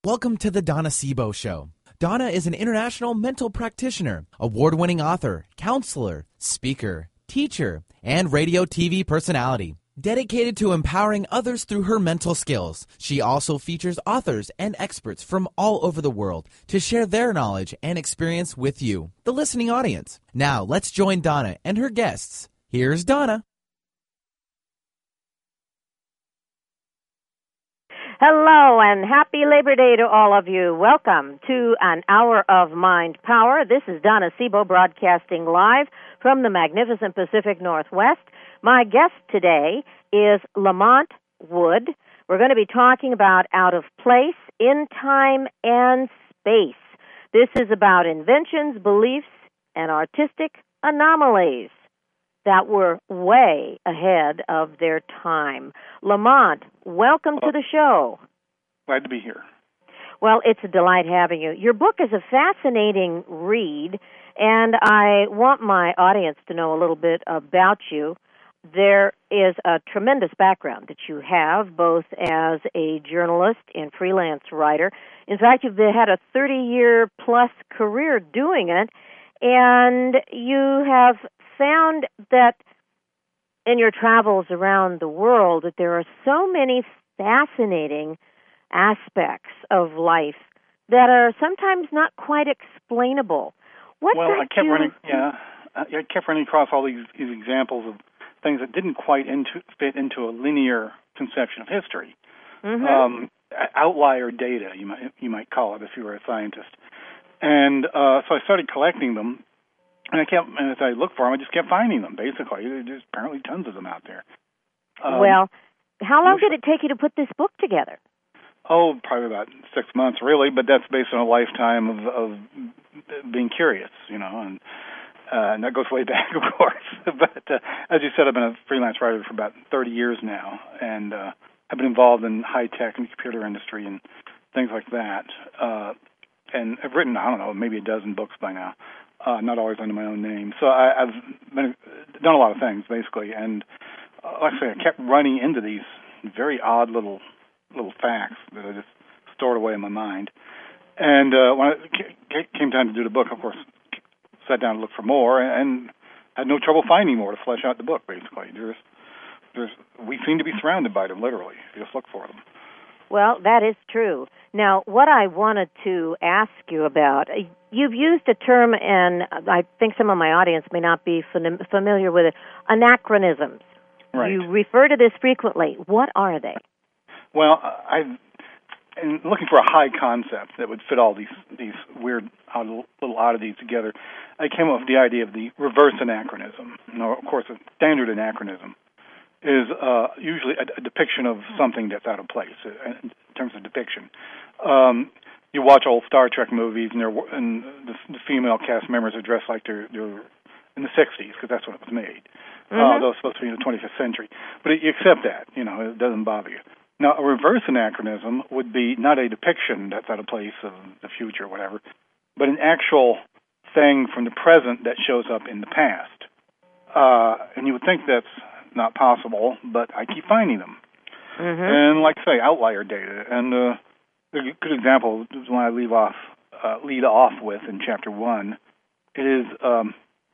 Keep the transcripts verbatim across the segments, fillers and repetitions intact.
Welcome to the Donna Sebo Show. Donna is an international mental practitioner, award-winning author, counselor, speaker, teacher, and radio T V personality. Dedicated to empowering others through her mental skills, she also features authors and experts from all over the world to share their knowledge and experience with you, the listening audience. Now, let's join Donna and her guests. Here's Donna. Hello and happy Labor Day to all of you. Welcome to an hour of Mind Power. This is Donna Sebo broadcasting live from the magnificent Pacific Northwest. My guest today is Lamont Wood. We're going to be talking about out of place in time and space. This is about inventions, beliefs, and artistic anomalies that were way ahead of their time. Lamont, welcome to the show. Glad to be here. Well, it's a delight having you. Your book is a fascinating read, and I want my audience to know a little bit about you. There is a tremendous background that you have, both as a journalist and freelance writer. In fact, you've had a thirty-year-plus career doing it, and you have found that in your travels around the world that there are so many fascinating aspects of life that are sometimes not quite explainable. What well, I kept you... running. Yeah, I kept running across all these, these examples of things that didn't quite into, fit into a linear conception of history. Mm-hmm. Um, outlier data, you might you might call it if you were a scientist. And uh, so I started collecting them. And I kept, and as I looked for them, I just kept finding them. Basically, there's apparently tons of them out there. Um, well, how long did it take you to put this book together? Oh, probably about six months, really. But that's based on a lifetime of, of being curious, you know, and uh, and that goes way back, of course. But uh, as you said, I've been a freelance writer for about thirty years now, and uh, I've been involved in high tech and computer industry and things like that. Uh, and I've written, I don't know, maybe a dozen books by now. Uh, not always under my own name. So I, I've been, done a lot of things, basically. And uh, like I say, I kept running into these very odd little little facts that I just stored away in my mind. And uh, when it came time to do the book, of course, sat down to look for more and had no trouble finding more to flesh out the book, basically. There's, there's, we seem to be surrounded by them, literally. You just look for them. Well, that is true. Now, what I wanted to ask you about, you've used a term, and I think some of my audience may not be familiar with it, anachronisms. Right. You refer to this frequently. What are they? Well, I've in looking for a high concept that would fit all these these weird little oddities together, I came up with the idea of the reverse anachronism. Now, of course, a standard anachronism is uh, usually a, a depiction of something that's out of place uh, in terms of depiction. Um, you watch old Star Trek movies, and, and the, the female cast members are dressed like they're, they're in the sixties, because that's when it was made. Mm-hmm. Uh, though it's supposed to be in the twenty-fifth century. But it, you accept that, you know, it doesn't bother you. Now, a reverse anachronism would be not a depiction that's out of place of the future or whatever, but an actual thing from the present that shows up in the past. Uh, and you would think that's not possible, but I keep finding them. Mm-hmm. And like I say, outlier data. And uh, a good example is one I leave off, uh, lead off with in chapter one. It is um,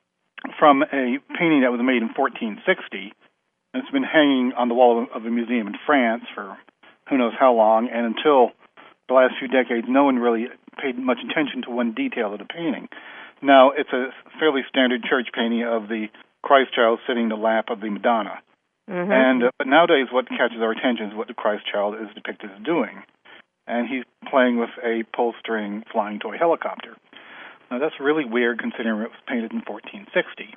from a painting that was made in fourteen sixty. And it's been hanging on the wall of a museum in France for who knows how long. And until the last few decades, no one really paid much attention to one detail of the painting. Now, it's a fairly standard church painting of the Christ child sitting in the lap of the Madonna. Mm-hmm. And uh, but nowadays what catches our attention is what the Christ child is depicted as doing. And he's playing with a pull-string flying toy helicopter. Now that's really weird considering it was painted in fourteen sixty.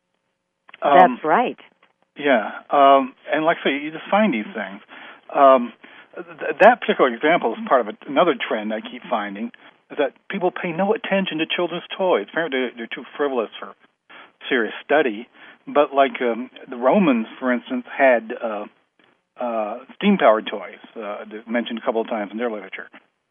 Um, that's right. Yeah. Um, and like I say, you just find these things. Um, th- that particular example is part of a, another trend I keep finding, is that people pay no attention to children's toys. Apparently they're, they're too frivolous for serious study, but like um, the Romans, for instance, had uh, uh, steam-powered toys, uh, mentioned a couple of times in their literature.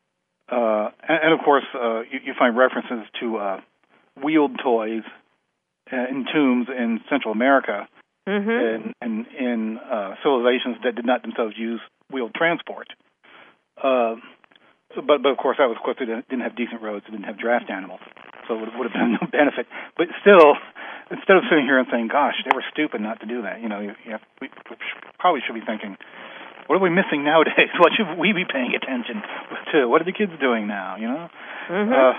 Uh, and, and, of course, uh, you, you find references to uh, wheeled toys uh, in tombs in Central America mm-hmm. and, and in uh, civilizations that did not themselves use wheeled transport. Uh, but but of course that was because they didn't, didn't have decent roads, they didn't have draft animals, so it would, would have been no benefit. But still, instead of sitting here and saying, "Gosh, they were stupid not to do that," you know, you, you have, we, we probably should be thinking, "What are we missing nowadays? What should we be paying attention to? What are the kids doing now?" You know. Mm-hmm. Uh,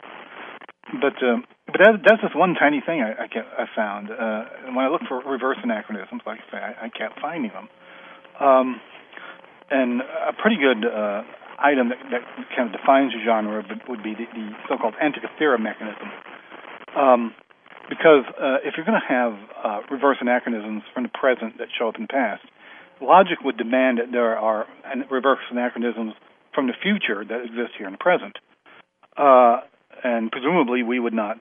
but um, but that, that's just one tiny thing I I, kept, I found. Uh, when I look for reverse anachronisms, like I say, I, I kept finding them. Um, and a pretty good uh, item that, that kind of defines the genre would be the, the so-called Antikythera mechanism. Um, because uh, if you're going to have uh, reverse anachronisms from the present that show up in the past, logic would demand that there are reverse anachronisms from the future that exist here in the present. Uh, and presumably we would not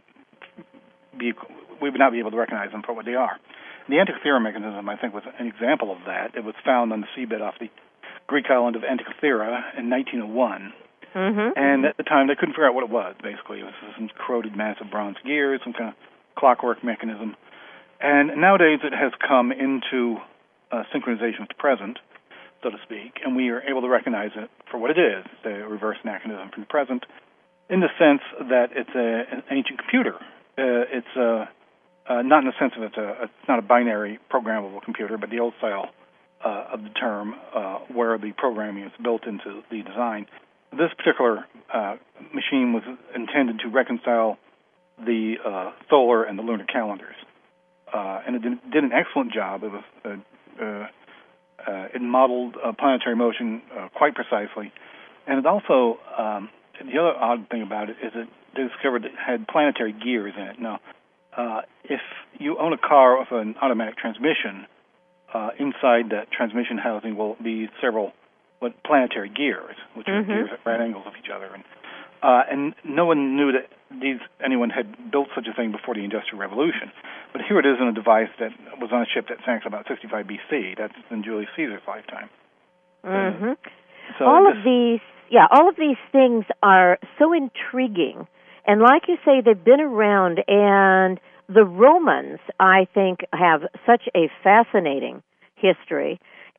be we would not be able to recognize them for what they are. The Antikythera mechanism, I think, was an example of that. It was found on the seabed off the Greek island of Antikythera in nineteen oh one. Mm-hmm. And at the time, they couldn't figure out what it was, basically. It was some corroded mass of bronze gears, some kind of clockwork mechanism. And nowadays, it has come into uh, synchronization with the present, so to speak, and we are able to recognize it for what it is, the reverse anachronism from the present, in the sense that it's a, an ancient computer. Uh, it's a, uh, not in the sense of it's, a, it's not a binary programmable computer, but the old style uh, of the term, uh, where the programming is built into the design. This particular uh, machine was intended to reconcile the uh, solar and the lunar calendars, uh, and it did, did an excellent job. It was uh, uh, uh, it modeled uh, planetary motion uh, quite precisely, and it also um, the other odd thing about it is it discovered it had planetary gears in it. Now, uh, if you own a car with an automatic transmission, uh, inside that transmission housing will be several what planetary gears, which mm-hmm. are gears at right angles of each other, and uh, and no one knew that these anyone had built such a thing before the Industrial Revolution. But here it is in a device that was on a ship that sank about sixty-five B C. That's in Julius Caesar's lifetime. Mm-hmm. Uh, so all this, of these, yeah, all of these things are so intriguing, and like you say, they've been around. And the Romans, I think, have such a fascinating history.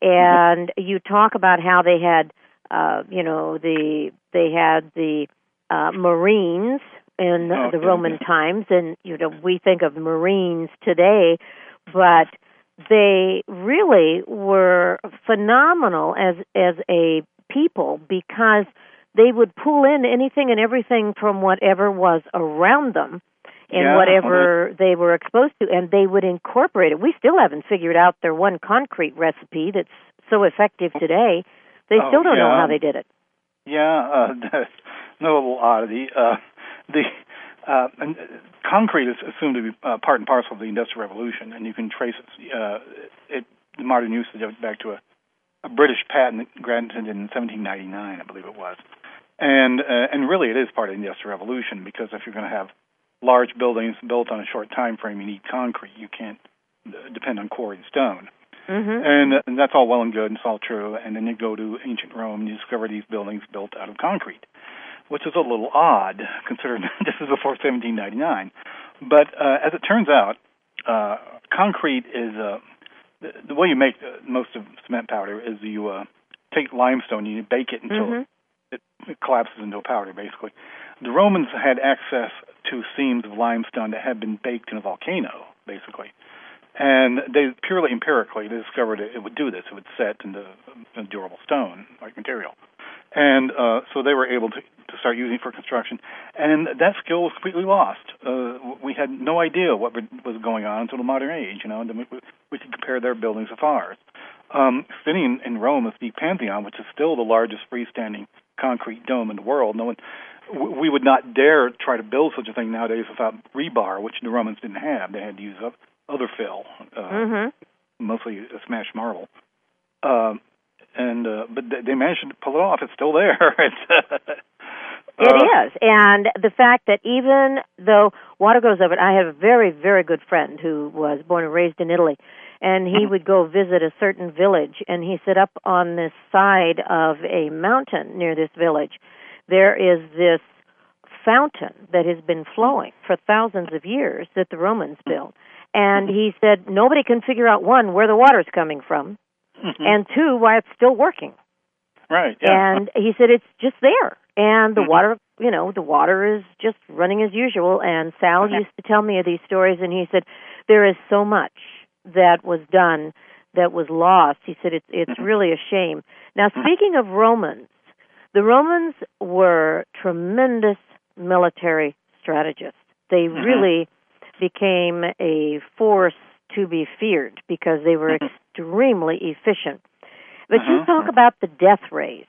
And you talk about how they had, uh, you know, the they had the uh, Marines in oh, the okay. Roman times, and you know we think of Marines today, but they really were phenomenal as as a people because they would pull in anything and everything from whatever was around them. And yeah, whatever well, they were exposed to, and they would incorporate it. We still haven't figured out their one concrete recipe that's so effective today. They oh, still don't yeah. know how they did it. Yeah, uh, that's no little oddity. Uh, the uh, and concrete is assumed to be uh, part and parcel of the Industrial Revolution, and you can trace it, uh, it the modern usage of it back to a, a British patent granted in seventeen ninety-nine, I believe it was. And uh, and really, it is part of the Industrial Revolution because if you're going to have large buildings built on a short time frame, you need concrete. You can't depend on quarried stone. Mm-hmm. And, uh, and that's all well and good, and it's all true. And then you go to ancient Rome, and you discover these buildings built out of concrete, which is a little odd, considering this is before seventeen ninety-nine. But uh, as it turns out, uh, concrete is, uh, the, the way you make uh, most of cement powder is you uh, take limestone and you bake it until mm-hmm. it, it collapses into a powder, basically. The Romans had access to seams of limestone that had been baked in a volcano, basically. And they purely empirically they discovered it, it would do this. It would set into a durable stone-like material. And uh, so they were able to, to start using it for construction. And that skill was completely lost. Uh, we had no idea what was going on until the modern age, you know, and we, we could compare their buildings with ours. Um, sitting in, in Rome is the Pantheon, which is still the largest freestanding concrete dome in the world. No one... We would not dare try to build such a thing nowadays without rebar, which the Romans didn't have. They had to use other fill, uh, mm-hmm. mostly smashed marble. Uh, and uh, but they managed to pull it off. It's still there. it's, uh, it is, and the fact that even though water goes over it, I have a very, very good friend who was born and raised in Italy, and he would go visit a certain village, and he set up on this side of a mountain near this village. There is this fountain that has been flowing for thousands of years that the Romans built. And he said nobody can figure out, one, where the water's coming from, mm-hmm. and two, why it's still working. Right. Yeah. And he said it's just there, and the Mhm. water, you know, the water is just running as usual. And Sal Okay. used to tell me of these stories, and he said there is so much that was done that was lost. He said it's it's Mhm. really a shame. Now, Mhm. speaking of Romans, the Romans were tremendous military strategists. They Mhm. really became a force to be feared because they were Mhm. extremely efficient. But you Uh-huh. talk about the death rays.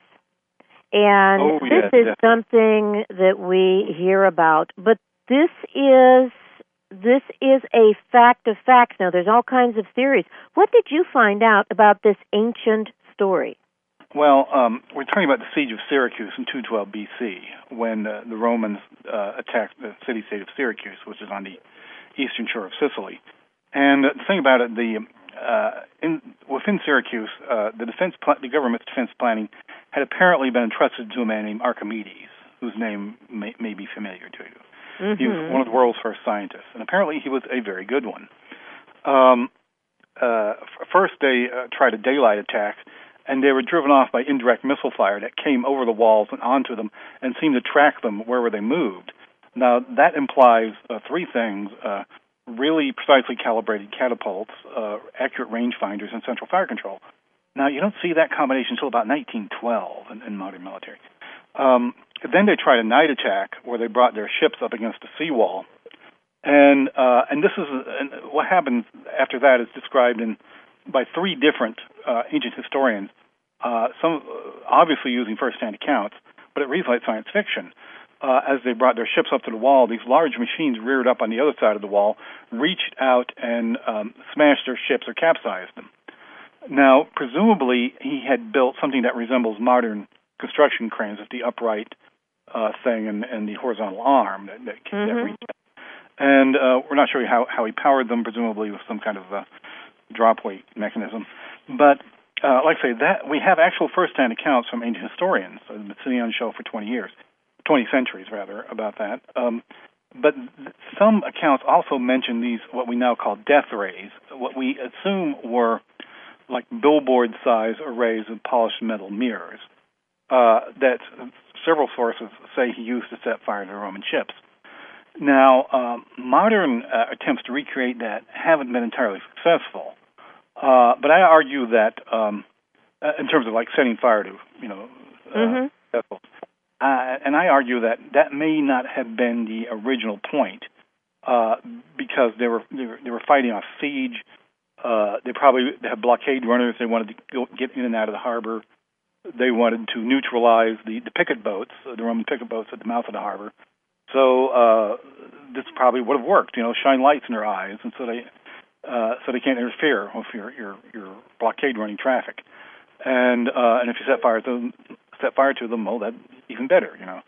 And Oh, this yeah, is definitely. something that we hear about, but this is this is a fact of facts. Now, there's all kinds of theories. What did you find out about this ancient story? Well, um, we're talking about the siege of Syracuse in two twelve B C, when uh, the Romans uh, attacked the city-state of Syracuse, which is on the eastern shore of Sicily. And uh, the thing about it, the uh, in, within Syracuse, uh, the defense, pl- the government's defense planning had apparently been entrusted to a man named Archimedes, whose name may, may be familiar to you. Mm-hmm. He was one of the world's first scientists, and apparently he was a very good one. Um, uh, f- first, they uh, tried a daylight attack, and they were driven off by indirect missile fire that came over the walls and onto them and seemed to track them wherever they moved. Now, that implies uh, three things. Uh, really precisely calibrated catapults, uh, accurate rangefinders, and central fire control. Now, you don't see that combination until about nineteen twelve in, in modern military. Um, then they tried a night attack where they brought their ships up against a seawall. And uh, and this is and what happened after that is described in by three different uh, ancient historians, uh, some obviously using first-hand accounts, but it reads like science fiction. Uh, as they brought their ships up to the wall, these large machines reared up on the other side of the wall, reached out and um, smashed their ships or capsized them. Now, presumably, he had built something that resembles modern construction cranes with the upright uh, thing and, and the horizontal arm that, that, Mm-hmm. that reached out. And uh, we're not sure how, how he powered them, presumably with some kind of uh, drop weight mechanism. But uh, like I say, that we have actual first-hand accounts from ancient historians that have been sitting on the show for twenty years. twenty centuries, rather, about that. Um, but th- some accounts also mention these, what we now call death rays, what we assume were like billboard-sized arrays of polished metal mirrors uh, that several sources say he used to set fire to Roman ships. Now, um, modern uh, attempts to recreate that haven't been entirely successful, uh, but I argue that um, uh, in terms of like setting fire to, you know, uh, Mm-hmm. vessels. Uh, and I argue that that may not have been the original point, uh, because they were, they were they were fighting off siege. Uh, they probably had blockade runners. They wanted to go, get in and out of the harbor. They wanted to neutralize the, the picket boats, the Roman picket boats at the mouth of the harbor. So uh, this probably would have worked. You know, shine lights in their eyes, and so they uh, so they can't interfere with your your, your blockade running traffic. And uh, and if you set fire to them, set fire to them, well, that's even better, you know.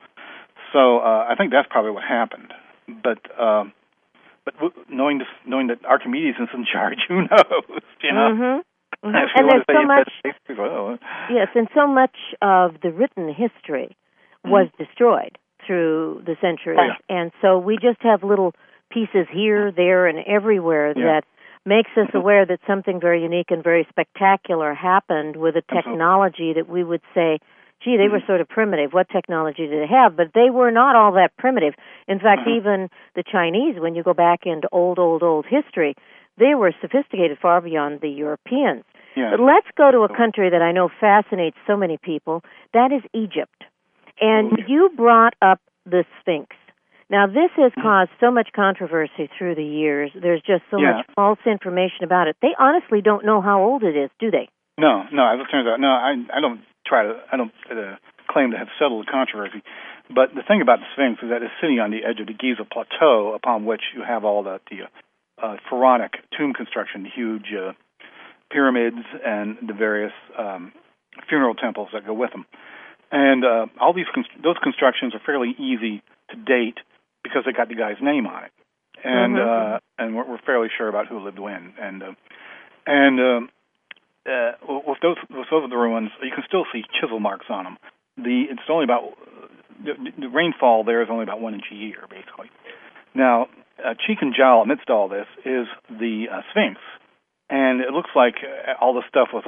So uh, I think that's probably what happened. But um, but w- knowing this, knowing that Archimedes is in charge, who knows? You know. Mm-hmm. Mm-hmm. If you And want there's to say so it, much. that's- well, Yes, and so much of the written history was Mhm. destroyed through the centuries, Oh, yeah. and so we just have little pieces here, there, and everywhere Yeah. that makes us Mhm. aware that something very unique and very spectacular happened with a Absolutely. technology that we would say, gee, they Mhm. were sort of primitive. What technology did they have? But they were not all that primitive. In fact, Mhm. even the Chinese, when you go back into old, old, old history, they were sophisticated far beyond the Europeans. Yeah. But let's go to a country that I know fascinates so many people. That is Egypt. And Oh, yeah. you brought up the Sphinx. Now, this has Mhm. caused so much controversy through the years. There's just so Yeah. much false information about it. They honestly don't know how old it is, do they? No, no. As it turns out, no. I I don't try to. I don't uh, claim to have settled the controversy. But the thing about the Sphinx is that it's sitting on the edge of the Giza Plateau, upon which you have all the, the uh, pharaonic tomb construction, the huge uh, pyramids, and the various um, funeral temples that go with them. And uh, all these const- those constructions are fairly easy to date because they got the guy's name on it, and Mhm. uh, and we're, we're fairly sure about who lived when. And uh, and um, uh, with those with those of the ruins, you can still see chisel marks on them. The it's only about the, the rainfall there is only about one inch a year, basically. Now, uh, cheek and jowl amidst all this is the uh, Sphinx, and it looks like uh, all the stuff was like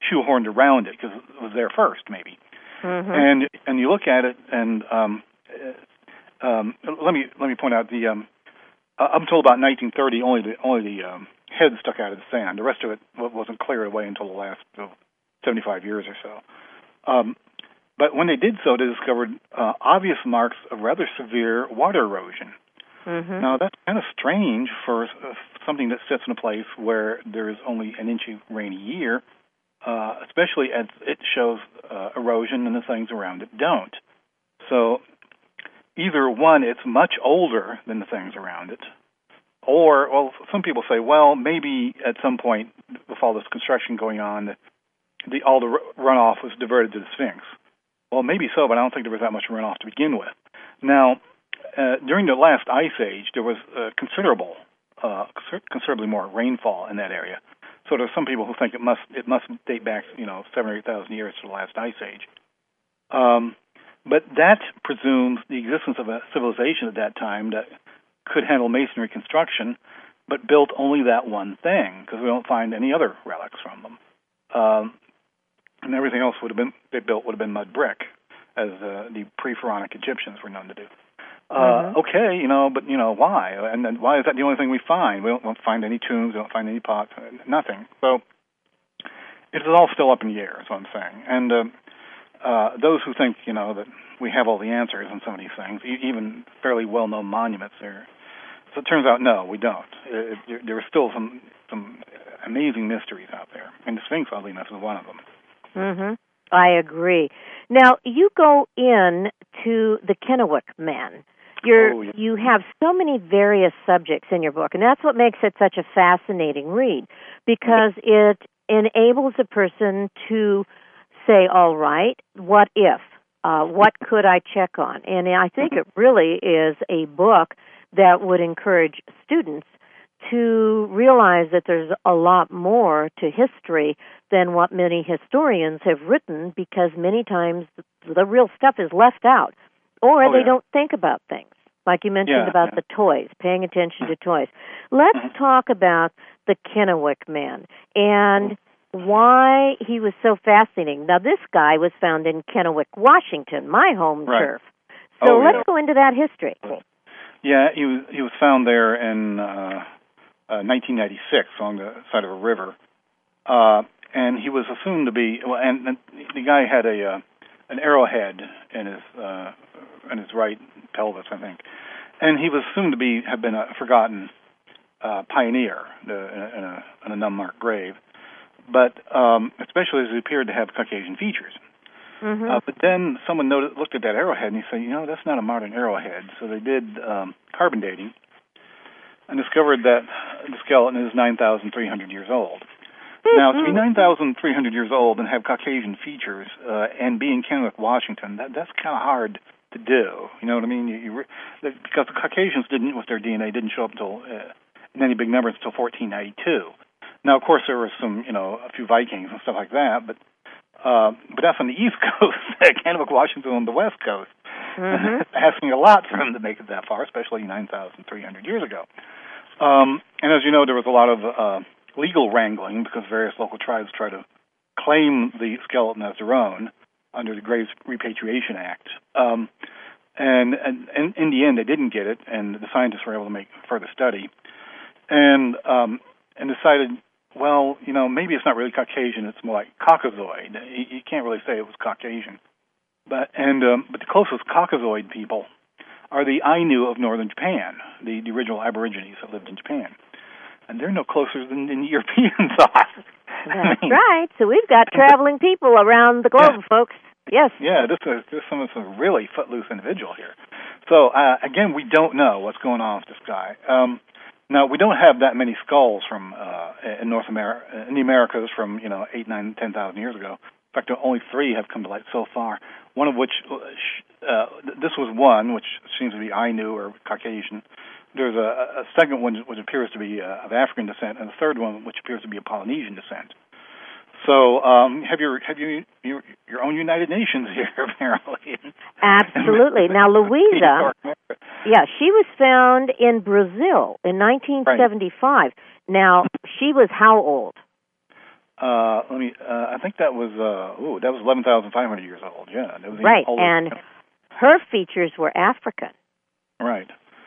shoehorned around it because it was there first, maybe. Mm-hmm. And and you look at it, and um, uh, um, let me let me point out the um, up until about nineteen thirty, only the only the um, head stuck out of the sand. The rest of it wasn't cleared away until the last uh, seventy-five years or so. Um, but when they did so, they discovered uh, obvious marks of rather severe water erosion. Mm-hmm. Now, that's kind of strange for uh, something that sits in a place where there is only an inch of rain a year, uh, especially as it shows uh, erosion and the things around it don't. So either, one, it's much older than the things around it, or, well, some people say, well, maybe at some point with all this construction going on, the, the, all the runoff was diverted to the Sphinx. Well, maybe so, but I don't think there was that much runoff to begin with. Now, Uh, during the last ice age, there was uh, considerable, uh, considerably more rainfall in that area. So there's some people who think it must it must date back, you know, seven or eight thousand years to the last ice age. Um, but that presumes the existence of a civilization at that time that could handle masonry construction, but built only that one thing, because we don't find any other relics from them. Um, and everything else would have been they built would have been mud brick, as uh, the pre-Pharaonic Egyptians were known to do. Uh, mm-hmm. Okay, you know, but, you know, why? And then why is that the only thing we find? We don't, don't find any tombs, we don't find any pots, nothing. So it's all still up in the air, is what I'm saying. And uh, uh, those who think, you know, that we have all the answers on some of these things, e- even fairly well-known monuments, there. So it turns out, no, we don't. It, it, there are still some some amazing mysteries out there, and the Sphinx, oddly enough, is one of them. Mm-hmm. I agree. Now, you go in to the Kennewick Man. You're, oh, yeah. You have so many various subjects in your book, and that's what makes it such a fascinating read, because it enables a person to say, all right, what if? Uh, what could I check on? And I think it really is a book that would encourage students to realize that there's a lot more to history than what many historians have written, because many times the real stuff is left out, or oh, they yeah. don't think about things. Like you mentioned yeah, about yeah. the toys, paying attention to toys. Let's Mm-hmm. talk about the Kennewick Man and why he was so fascinating. Now, this guy was found in Kennewick, Washington, my home Right. turf. So oh, let's yeah. go into that history. Yeah, he was he was found there in uh, uh, nineteen ninety-six on the side of a river, uh, and he was assumed to be. Well, and, and the guy had a uh, an arrowhead in his uh, in his right pelvis, I think, and he was assumed to be have been a forgotten uh, pioneer uh, in, a, in an unmarked grave, but um, especially as he appeared to have Caucasian features. Mm-hmm. Uh, but then someone noticed, looked at that arrowhead and he said, you know, that's not a modern arrowhead. So they did um, carbon dating and discovered that the skeleton is nine thousand three hundred years old. Mm-hmm. Now, to be nine thousand three hundred years old and have Caucasian features uh, and be in Kennewick, Washington, that, that's kind of hard to do. You know what I mean? You, you, because the Caucasians didn't, with their D N A, didn't show up until uh, in any big numbers until fourteen ninety-two. Now, of course, there were some, you know, a few Vikings and stuff like that, but Uh, but that's on the East Coast. Kennewick, Washington on the West Coast. Mm-hmm. Asking a lot for him to make it that far, especially nine thousand three hundred years ago. Um, and as you know, there was a lot of uh, legal wrangling because various local tribes tried to claim the skeleton as their own under the Graves Repatriation Act. Um, and, and, and in the end, they didn't get it, and the scientists were able to make further study and um, and decided, well, you know, maybe it's not really Caucasian. It's more like Caucasoid. You, you can't really say it was Caucasian. But and um, but the closest Caucasoid people are the Ainu of northern Japan, the, the original Aborigines that lived in Japan. And they're no closer than, than the Europeans are. That's I mean, right. So we've got traveling people around the globe, yeah. folks. Yes. Yeah, this is, this is some, some really footloose individual here. So, uh, again, we don't know what's going on with this guy. Um, Now, we don't have that many skulls from uh, in North America, in the Americas from, you know, eight, nine, ten thousand years ago. In fact, only three have come to light so far. One of which, uh, this was one, which seems to be Ainu or Caucasian. There's a, a second one which appears to be uh, of African descent, and a third one which appears to be of Polynesian descent. So, um, have your have you your, your own United Nations here, apparently. Absolutely. Now, Louisa, yeah, she was found in Brazil in nineteen seventy-five. Right. Now, she was how old? Uh, let me. Uh, I think that was. Uh, ooh, that was eleven thousand five hundred years old. Yeah, that was Right, older. and her features were African. Right.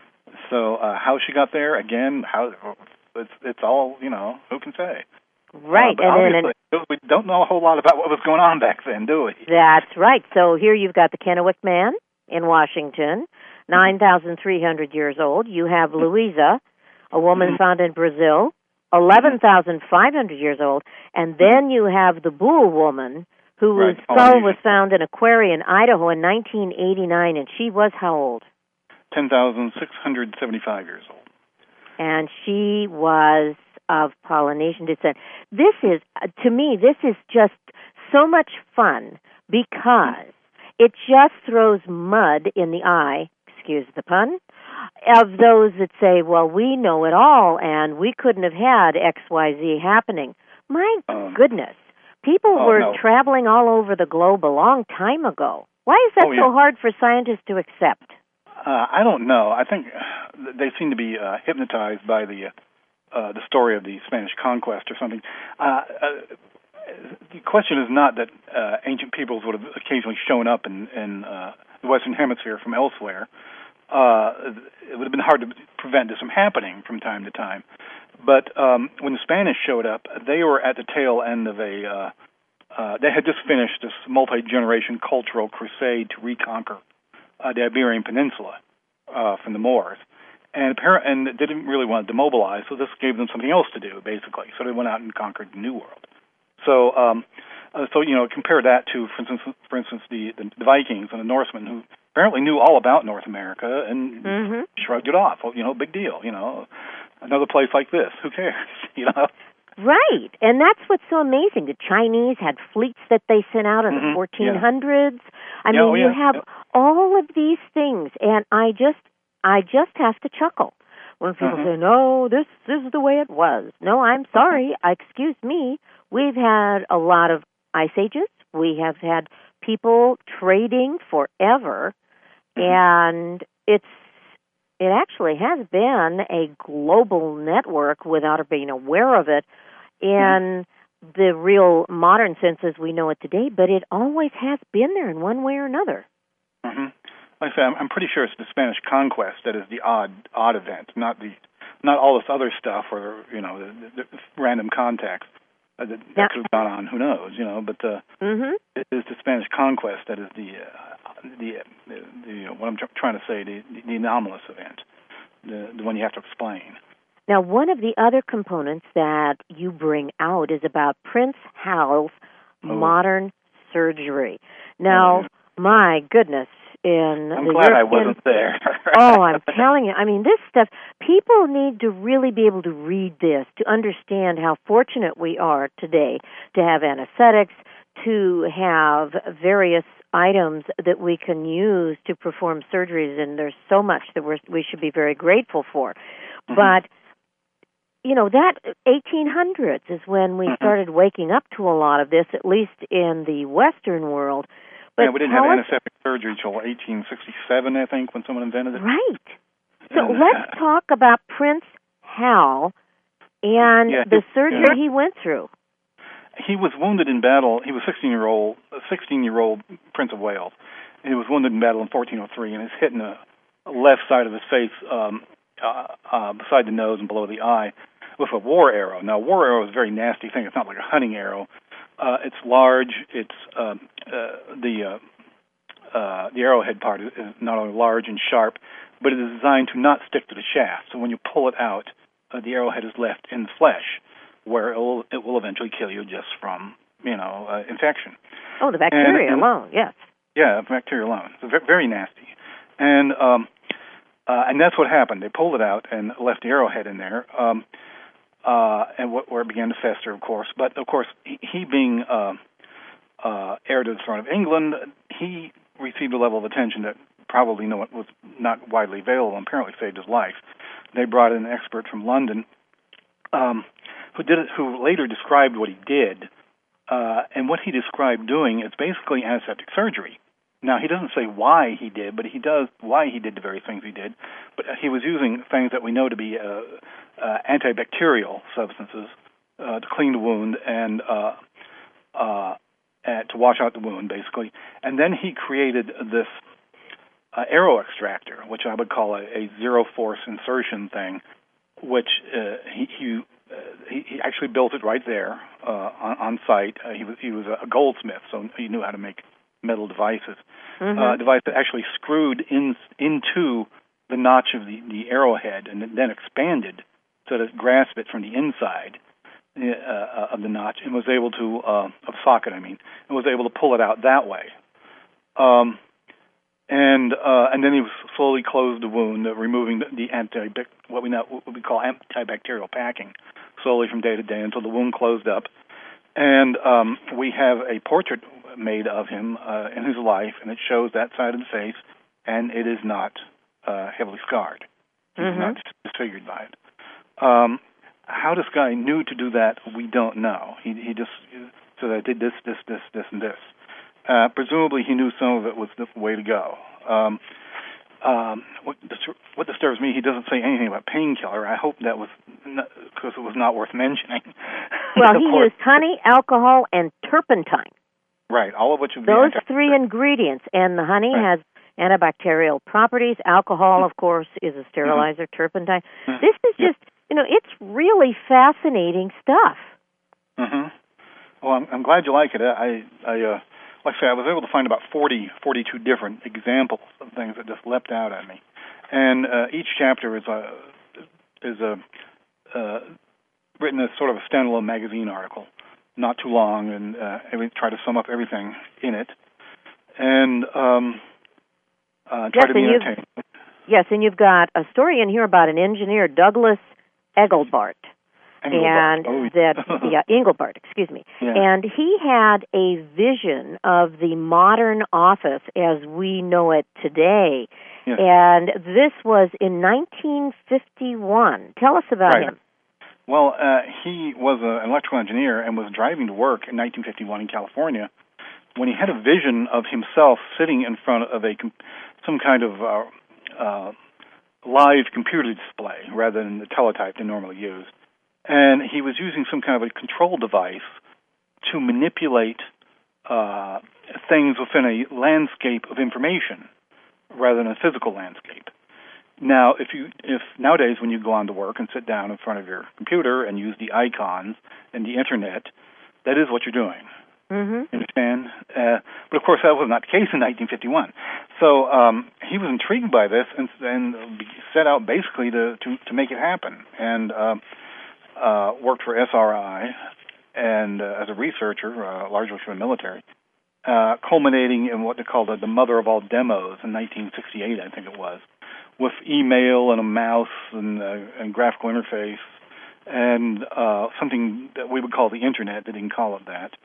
So uh, how she got there again? How it's it's all you know. Who can say? Right, uh, but and obviously then and, we don't know a whole lot about what was going on back then, do we? that's right. So here you've got the Kennewick Man in Washington, nine thousand three hundred years old. You have Louisa, a woman Mm-hmm. found in Brazil, eleven thousand five hundred years old, and then you have the Boole woman, whose Right, skull Polynesian. was found in a quarry in Idaho in nineteen eighty-nine, and she was how old? ten thousand six hundred seventy-five years old. And she was of Polynesian descent. This is, to me, this is just so much fun because it just throws mud in the eye, excuse the pun, of those that say, well, we know it all and we couldn't have had X Y Z happening. My Um, goodness. People oh, were no. traveling all over the globe a long time ago. Why is that Oh, so yeah. hard for scientists to accept? Uh, I don't know. I think they seem to be uh, hypnotized by the uh, the story of the Spanish conquest or something. Uh, uh, the question is not that uh, ancient peoples would have occasionally shown up in, in uh, the Western Hemisphere from elsewhere. Uh, it would have been hard to prevent this from happening from time to time. But um, when the Spanish showed up, they were at the tail end of a. Uh, uh, they had just finished this multi-generation cultural crusade to reconquer uh, the Iberian Peninsula uh, from the Moors, and apparently, and they didn't really want to demobilize, so this gave them something else to do, basically. So they went out and conquered the New World. So, um, uh, so you know, compare that to, for instance, for instance, the, the Vikings and the Norsemen, who apparently knew all about North America and Mm-hmm. shrugged it off. Well, you know, big deal. You know, another place like this, who cares? You know. Right, and that's what's so amazing. The Chinese had fleets that they sent out in Mm-hmm. the fourteen hundreds. I Yeah, mean, oh, you yeah, have yeah. all of these things, and I just, I just have to chuckle when people Mhm. say, "No, this, this is the way it was." No, I'm sorry. Excuse me. We've had a lot of ice ages. We have had people trading forever, and it's. It actually has been a global network without our being aware of it in the real modern sense as we know it today, but it always has been there in one way or another. Mm-hmm. Like I say, I'm, I'm pretty sure it's the Spanish conquest that is the odd odd event, not the not all this other stuff or you know the, the, the random contacts uh, that, that Now- could have gone on. Who knows? You know, but uh, Mm-hmm. it is the Spanish conquest that is the uh, the, the, the you know, what I'm tr- trying to say the, the anomalous event, the the one you have to explain. Now, one of the other components that you bring out is about Prince Hal's Oh. modern surgery. Now, Oh, yeah. my goodness, in I'm the glad I European wasn't there. Oh, I'm telling you. I mean, this stuff, people need to really be able to read this to understand how fortunate we are today to have anesthetics, to have various items that we can use to perform surgeries, and there's so much that we're, we should be very grateful for. Mhm. But, you know, that eighteen hundreds is when we Mhm. started waking up to a lot of this, at least in the Western world. But yeah, we didn't tell have us- anesthetic surgery until eighteen sixty-seven, I think, when someone invented it. Right. So And, let's uh, talk about Prince Hal and Yeah, the he- surgery yeah. he went through. He was wounded in battle. He was sixteen year old, sixteen year old Prince of Wales. And he was wounded in battle in fourteen oh three, and he's hit in the left side of his face, um, uh, uh, beside the nose and below the eye, with a war arrow. Now, a war arrow is a very nasty thing. It's not like a hunting arrow. Uh, it's large. It's um, uh, the uh, uh, the arrowhead part is, is not only large and sharp, but it is designed to not stick to the shaft. So when you pull it out, uh, the arrowhead is left in the flesh, where it will it will eventually kill you just from you know uh, infection. Oh, the bacteria and- alone, yes. Yeah, bacteria alone. It's ve- very nasty, and um, uh, and that's what happened. They pulled it out and left the arrowhead in there, um, uh, and wh- where it began to fester, of course. But of course, he, he being uh, uh, heir to the throne of England, he received a level of attention that probably no, was not widely available, and apparently saved his life. They brought in an expert from London, um, who did it, who later described what he did, uh, and what he described doing is basically anesthetic surgery. Now, he doesn't say why he did, but he does why he did the very things he did. But he was using things that we know to be uh, uh, antibacterial substances uh, to clean the wound and uh, uh, and to wash out the wound, basically. And then he created this uh, arrow extractor, which I would call a, a zero-force insertion thing, which uh, he he, uh, he he actually built it right there uh, on, on site. Uh, he was he was a goldsmith, so he knew how to make metal devices. Mm-hmm. Uh, device that actually screwed in into the notch of the, the arrowhead and then expanded so that it grasped it from the inside uh, of the notch and was able to, uh, of socket, I mean, and was able to pull it out that way. Um, and uh, and then he was slowly closed the wound, uh, removing the, the anti what we now what we call antibacterial packing, slowly from day to day until the wound closed up. And um, we have a portrait made of him uh, in his life, and it shows that side of the face, and it is not Uh, heavily scarred. He's mm-hmm. not disfigured by it. Um, how this guy knew to do that, we don't know. He he just so that I did this, this, this, this, and this. Uh, presumably, he knew some of it was the way to go. Um, um, what, what disturbs me, he doesn't say anything about painkiller. I hope that was because it was not worth mentioning. Well, he used honey, alcohol, and turpentine. Right, all of which would be those three ingredients, and the honey right. has antibacterial properties. Alcohol, of course, is a sterilizer. Mm-hmm. Turpentine. Mm-hmm. This is just, you know, it's really fascinating stuff. Mm-hmm. Well, I'm, I'm glad you like it. I, I, uh, like I say, I was able to find about forty, forty-two different examples of things that just leapt out at me, and uh, each chapter is a is a uh, written as sort of a standalone magazine article, not too long, and uh, every, try to sum up everything in it, and. Um, Uh, try yes, to be and entertaining. Yes, and you've got a story in here about an engineer, Douglas Engelbart. Engelbart. And oh. that, yeah, Engelbart, excuse me. Yeah. And he had a vision of the modern office as we know it today. Yes. And this was in nineteen fifty-one. Tell us about right. him. Well, uh, he was an electrical engineer and was driving to work in nineteen fifty-one in California when he had a vision of himself sitting in front of a some kind of uh, uh, live computer display rather than the teletype they normally use. And he was using some kind of a control device to manipulate uh, things within a landscape of information rather than a physical landscape. Now, if you if nowadays when you go on to work and sit down in front of your computer and use the icons and the internet, that is what you're doing. Mm-hmm. You understand? Uh, but of course, that was not the case in nineteen fifty-one. So um, he was intrigued by this and, and set out basically to, to, to make it happen, and uh, uh, worked for S R I and uh, as a researcher, uh, largely for the military, uh, culminating in what they call the, the mother of all demos in nineteen sixty-eight, I think it was, with email and a mouse and, uh, and graphical interface and uh, something that we would call the internet. They didn't call it that.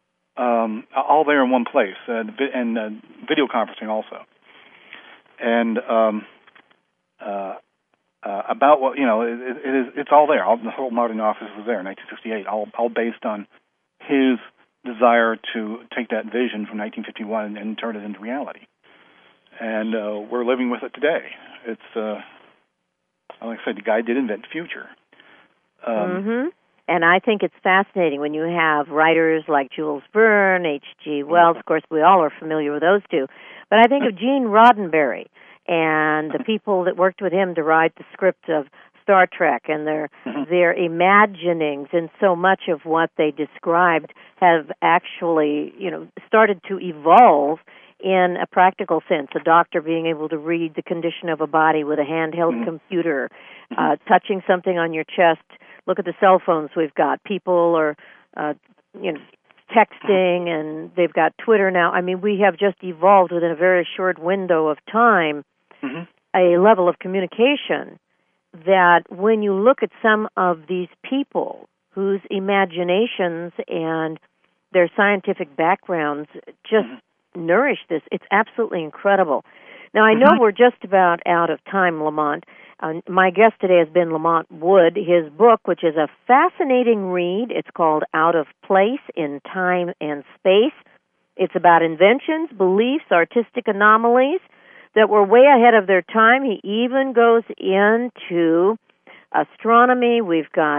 Um, all there in one place, uh, and uh, video conferencing also. And um, uh, uh, about what you know, it, it is it's all there. All, the whole modern office was there in nineteen sixty-eight, all all based on his desire to take that vision from nineteen fifty-one and, and turn it into reality. And uh, we're living with it today. It's uh, like I said, the guy did invent the future. Um, mm-hmm. And I think it's fascinating when you have writers like Jules Verne, H G Wells. Of course, we all are familiar with those two. But I think of Gene Roddenberry and the people that worked with him to write the script of Star Trek and their mm-hmm. their imaginings, and so much of what they described have actually, you know, started to evolve in a practical sense. A doctor being able to read the condition of a body with a handheld mm-hmm. computer, uh, touching something on your chest. Look at the cell phones we've got. People are, uh, you know, texting, and they've got Twitter now. I mean, we have just evolved within a very short window of time mm-hmm. a level of communication that when you look at some of these people whose imaginations and their scientific backgrounds just mm-hmm. nourish this, it's absolutely incredible. Now, I know mm-hmm. we're just about out of time, Lamont. Uh, my guest today has been Lamont Wood. His book, which is a fascinating read, it's called Out of Place in Time and Space. It's about inventions, beliefs, artistic anomalies that were way ahead of their time. He even goes into astronomy. We've got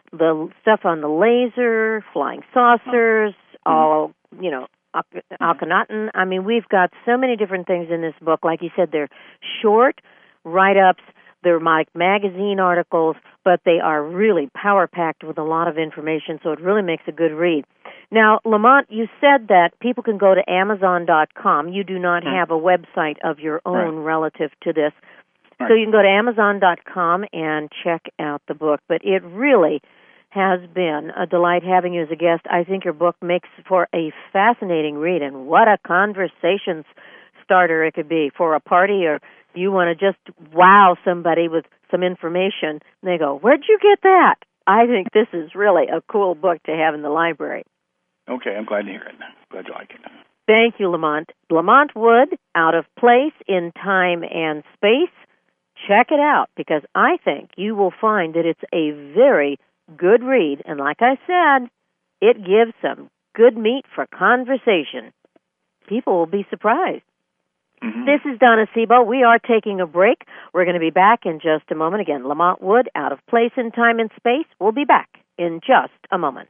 the stuff on the laser, flying saucers, mm-hmm. all, you know, Akhenaten. I mean, we've got so many different things in this book. Like you said, they're short write-ups, they're like magazine articles, but they are really power-packed with a lot of information, so it really makes a good read. Now, Lamont, you said that people can go to Amazon dot com. You do not mm-hmm. have a website of your own right. relative to this. Right. So you can go to Amazon dot com and check out the book. But it really has been a delight having you as a guest. I think your book makes for a fascinating read, and what a conversation starter it could be for a party, or you want to just wow somebody with some information, and they go, where'd you get that? I think this is really a cool book to have in the library. Okay, I'm glad to hear it. Glad you like it. Thank you, Lamont. Lamont Wood, Out of Place in Time and Space. Check it out, because I think you will find that it's a very good read, and like I said, it gives some good meat for conversation. People will be surprised. Mm-hmm. This is Donna Sebo. We are taking a break. We're going to be back in just a moment. Again, Lamont Wood, Out of Place in Time and Space. We'll be back in just a moment.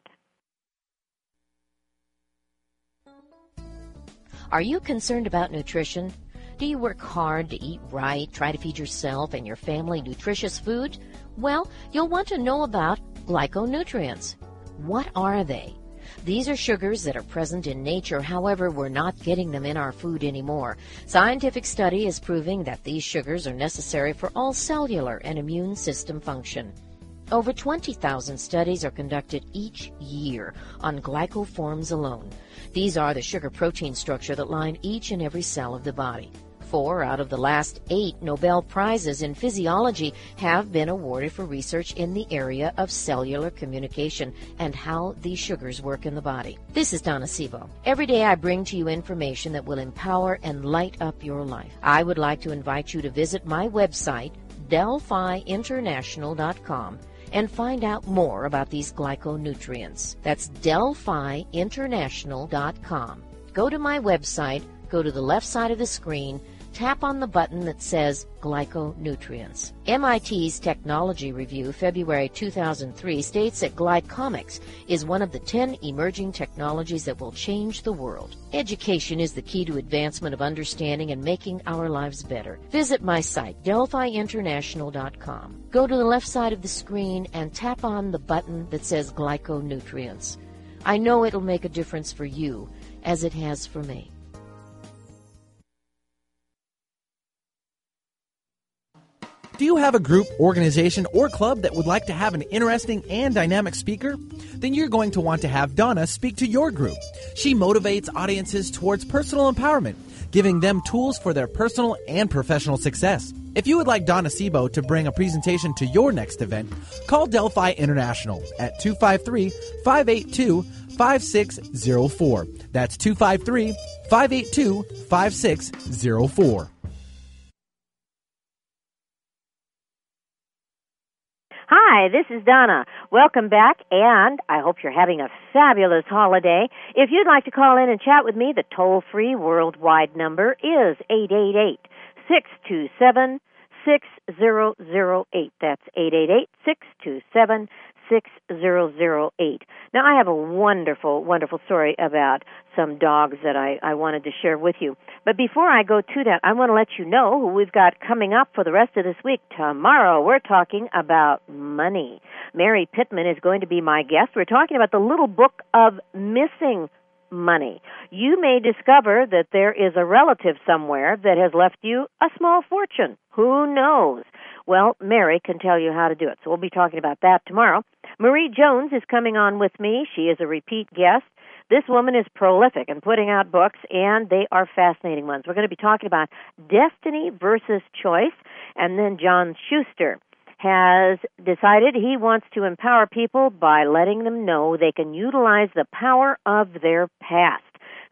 Are you concerned about nutrition? Do you work hard to eat right, try to feed yourself and your family nutritious food? Well, you'll want to know about glyconutrients. What are they? These are sugars that are present in nature, however, we're not getting them in our food anymore. Scientific study is proving that these sugars are necessary for all cellular and immune system function. Over twenty thousand studies are conducted each year on glycoforms alone. These are the sugar-protein structure that line each and every cell of the body. Four out of the last eight Nobel Prizes in physiology have been awarded for research in the area of cellular communication and how these sugars work in the body. This is Donna Sebo. Every day I bring to you information that will empower and light up your life. I would like to invite you to visit my website, Delphi International dot com, and find out more about these glyconutrients. That's Delphi International dot com. Go to my website, go to the left side of the screen, tap on the button that says Glyconutrients. M I T's Technology Review, February two thousand three, states that glycomics is one of the ten emerging technologies that will change the world. Education is the key to advancement of understanding and making our lives better. Visit my site, Delphi International dot com. Go to the left side of the screen and tap on the button that says Glyconutrients. I know it'll make a difference for you, as it has for me. Do you have a group, organization, or club that would like to have an interesting and dynamic speaker? Then you're going to want to have Donna speak to your group. She motivates audiences towards personal empowerment, giving them tools for their personal and professional success. If you would like Donna Sebo to bring a presentation to your next event, call Delphi International at two five three, five eight two, five six zero four. That's two five three, five eight two, five six zero four. Hi, this is Donna. Welcome back, and I hope you're having a fabulous holiday. If you'd like to call in and chat with me, the toll-free worldwide number is eight eight eight, six two seven, six zero zero eight. That's eight eight eight, six two seven, six zero zero eight. Now, I have a wonderful, wonderful story about some dogs that I, I wanted to share with you. But before I go to that, I want to let you know who we've got coming up for the rest of this week. Tomorrow, we're talking about money. Mary Pittman is going to be my guest. We're talking about the little book of missing money. You may discover that there is a relative somewhere that has left you a small fortune. Who knows? Well, Mary can tell you how to do it. So we'll be talking about that tomorrow. Marie Jones is coming on with me. She is a repeat guest. This woman is prolific in putting out books, and they are fascinating ones. We're going to be talking about destiny versus choice, and then John Schuster has decided he wants to empower people by letting them know they can utilize the power of their past.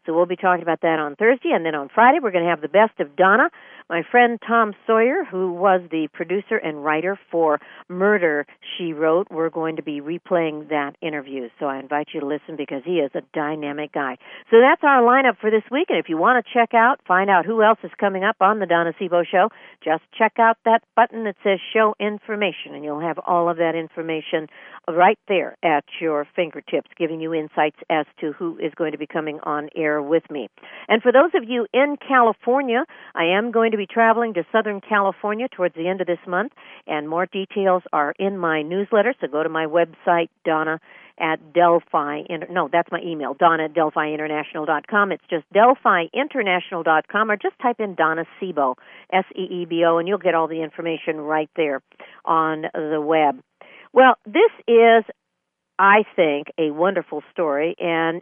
So we'll be talking about that on Thursday, and then on Friday we're going to have the best of Donna. My friend Tom Sawyer, who was the producer and writer for Murder, She Wrote, we're going to be replaying that interview. So I invite you to listen because he is a dynamic guy. So that's our lineup for this week, and if you want to check out, find out who else is coming up on the Donna Sebo Show, just check out that button that says Show Information, and you'll have all of that information right there at your fingertips, giving you insights as to who is going to be coming on air with me. And for those of you in California, I am going to be traveling to Southern California towards the end of this month, and more details are in my newsletter, so go to my website, Donna at Delphi, no, that's my email, Donna at Delphi International dot com. It's just Delphi International dot com, or just type in Donna Sebo, S E E B O, and you'll get all the information right there on the web. Well, this is, I think, a wonderful story, and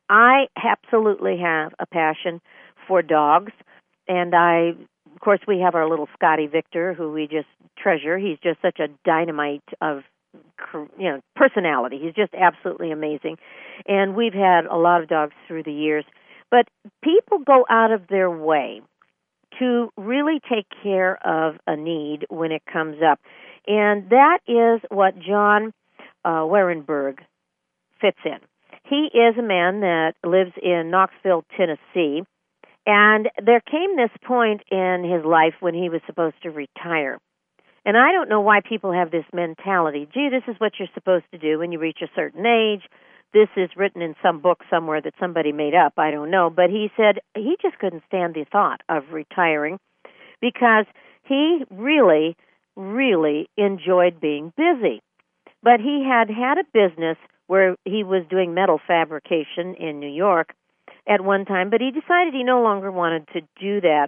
I absolutely have a passion for dogs, and I, of course, we have our little Scotty Victor, who we just treasure. He's just such a dynamite of, you know, personality. He's just absolutely amazing, and we've had a lot of dogs through the years, but people go out of their way to really take care of a need when it comes up, and that is what John uh, Werenberg fits in. He is a man that lives in Knoxville, Tennessee, and there came this point in his life when he was supposed to retire. And I don't know why people have this mentality, gee, this is what you're supposed to do when you reach a certain age. This is written in some book somewhere that somebody made up, I don't know. But he said he just couldn't stand the thought of retiring because he really, really enjoyed being busy. But he had had a business where he was doing metal fabrication in New York at one time, but he decided he no longer wanted to do that.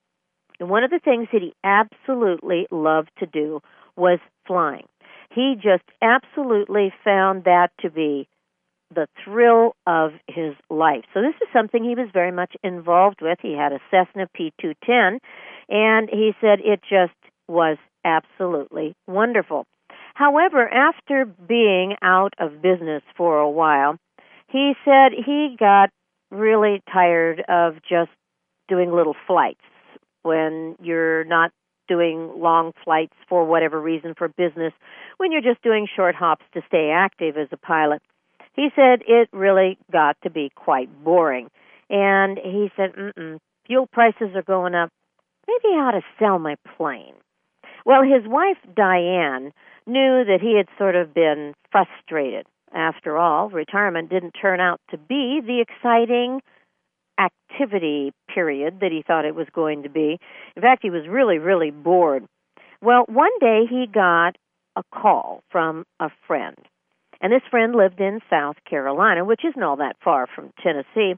And one of the things that he absolutely loved to do was flying. He just absolutely found that to be the thrill of his life. So this is something he was very much involved with. He had a Cessna P two ten, and he said it just was absolutely wonderful. However, after being out of business for a while, he said he got really tired of just doing little flights when you're not doing long flights for whatever reason for business, when you're just doing short hops to stay active as a pilot. He said it really got to be quite boring. And he said, mm-mm, fuel prices are going up. Maybe I ought to sell my plane. Well, his wife, Diane, knew that he had sort of been frustrated. After all, retirement didn't turn out to be the exciting activity period that he thought it was going to be. In fact, he was really, really bored. Well, one day he got a call from a friend, and this friend lived in South Carolina, which isn't all that far from Tennessee,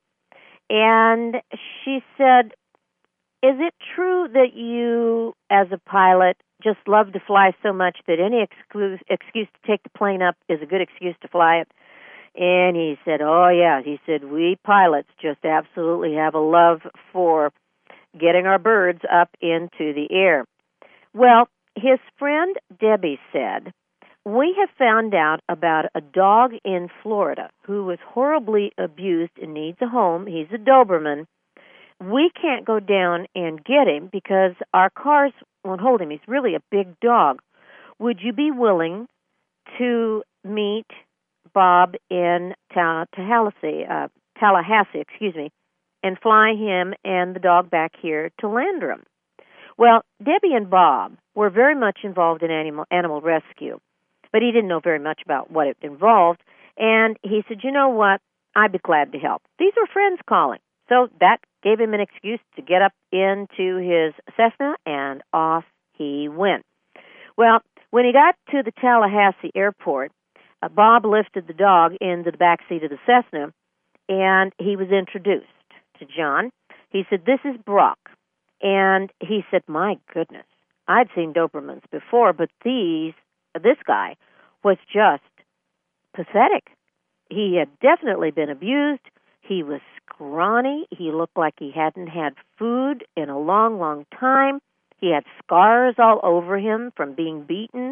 and she said, is it true that you, as a pilot, just love to fly so much that any excuse, excuse to take the plane up is a good excuse to fly it? And he said, oh, yeah. He said, we pilots just absolutely have a love for getting our birds up into the air. Well, his friend Debbie said, we have found out about a dog in Florida who was horribly abused and needs a home. He's a Doberman. We can't go down and get him because our cars won't hold him. He's really a big dog. Would you be willing to meet Bob in Ta- Tallahassee, uh, Tallahassee, excuse me, and fly him and the dog back here to Landrum? Well, Debbie and Bob were very much involved in animal animal rescue, but he didn't know very much about what it involved. And he said, you know what? I'd be glad to help. These were friends calling. So that gave him an excuse to get up into his Cessna, and off he went. Well, when he got to the Tallahassee airport, uh, Bob lifted the dog into the back seat of the Cessna, and he was introduced to John. He said, this is Brock. And he said, my goodness, I'd seen Dobermans before, but these, this guy was just pathetic. He had definitely been abused. He was scrawny. He looked like he hadn't had food in a long, long time. He had scars all over him from being beaten.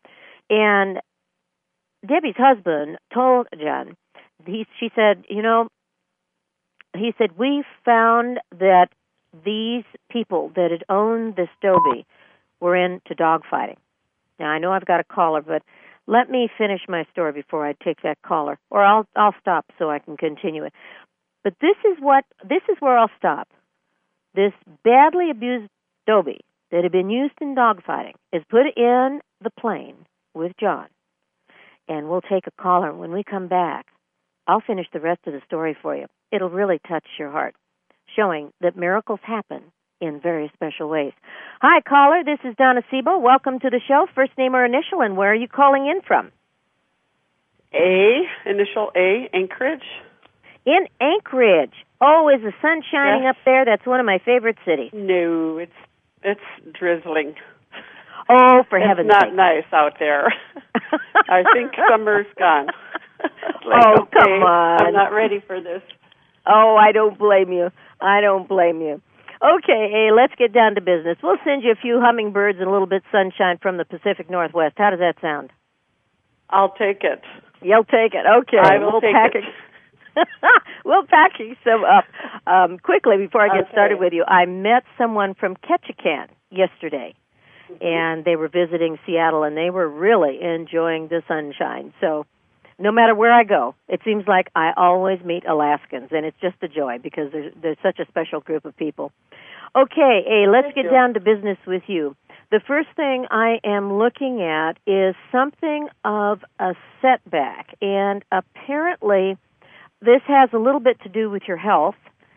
And Debbie's husband told John, he, she said, you know, he said, we found that these people that had owned this Dobie were into dogfighting. Now, I know I've got a caller, but let me finish my story before I take that caller, or I'll I'll stop so I can continue it. But this is what this is where I'll stop. This badly abused Dobie that had been used in dogfighting is put in the plane with John, and we'll take a caller. When we come back, I'll finish the rest of the story for you. It'll really touch your heart, showing that miracles happen in very special ways. Hi, caller. This is Donna Sebo. Welcome to the show. First name or initial, and where are you calling in from? A, initial A, Anchorage. In Anchorage. Oh, is the sun shining Yes. up there? That's one of my favorite cities. No, it's it's drizzling. Oh, for it's heaven's not sake. nice out there. I think summer's gone. Like, oh, okay, come on. I'm not ready for this. Oh, I don't blame you. I don't blame you. Okay, hey, let's get down to business. We'll send you a few hummingbirds and a little bit sunshine from the Pacific Northwest. How does that sound? I'll take it. You'll take it. Okay. I will we'll take pack it. We'll packing some up. Um, quickly, before I get Okay. started with you, I met someone from Ketchikan yesterday, mm-hmm. and they were visiting Seattle, and they were really enjoying the sunshine. So no matter where I go, it seems like I always meet Alaskans, and it's just a joy because there's, there's such a special group of people. Okay, hey, let's Thank get you. down to business with you. The first thing I am looking at is something of a setback, and apparently this has a little bit to do with your health,